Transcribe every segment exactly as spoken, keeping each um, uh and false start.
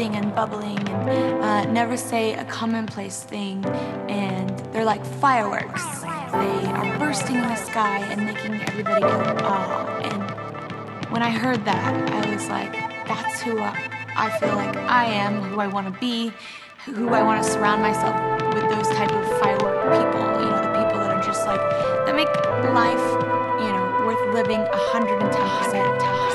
fizzing and bubbling and uh, never say a commonplace thing. And they're like fireworks. They are bursting in the sky and making everybody go, ah. And when I heard that, I was like, that's who I, I feel like I am, who I want to be, who I want to surround myself with, those type of firework people, you know, the people that are just like, that make life, you know, worth living one hundred ten percent.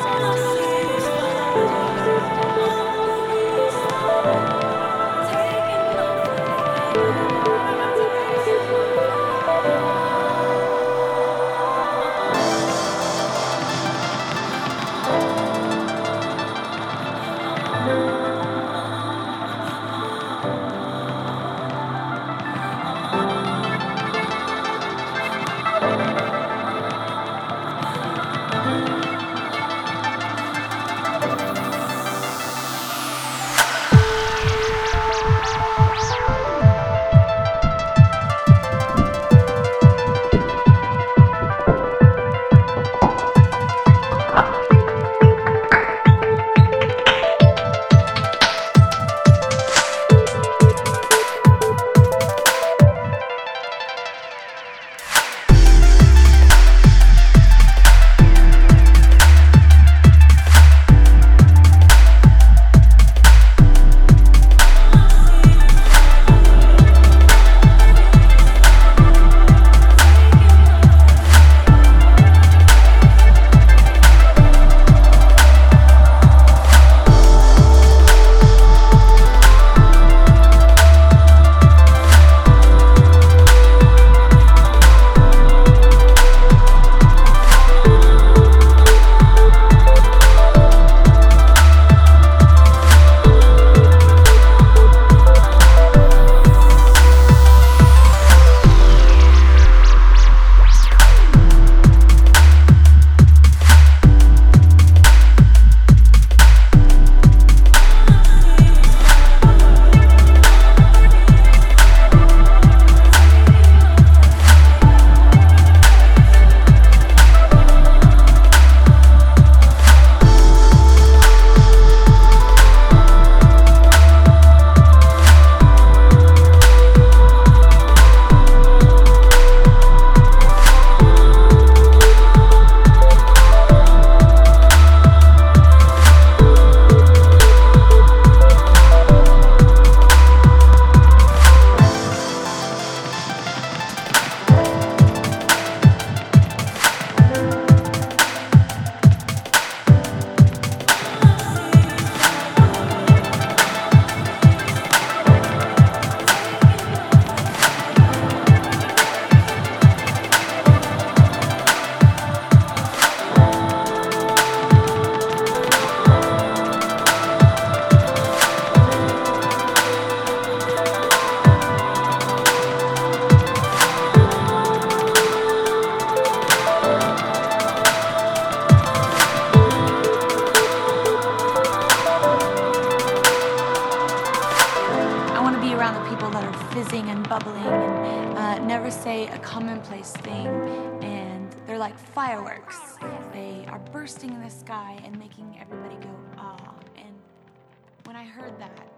Around the people that are fizzing and bubbling and uh, never say a commonplace thing, and they're like fireworks. They are bursting in the sky and making everybody go, ah. And when I heard that,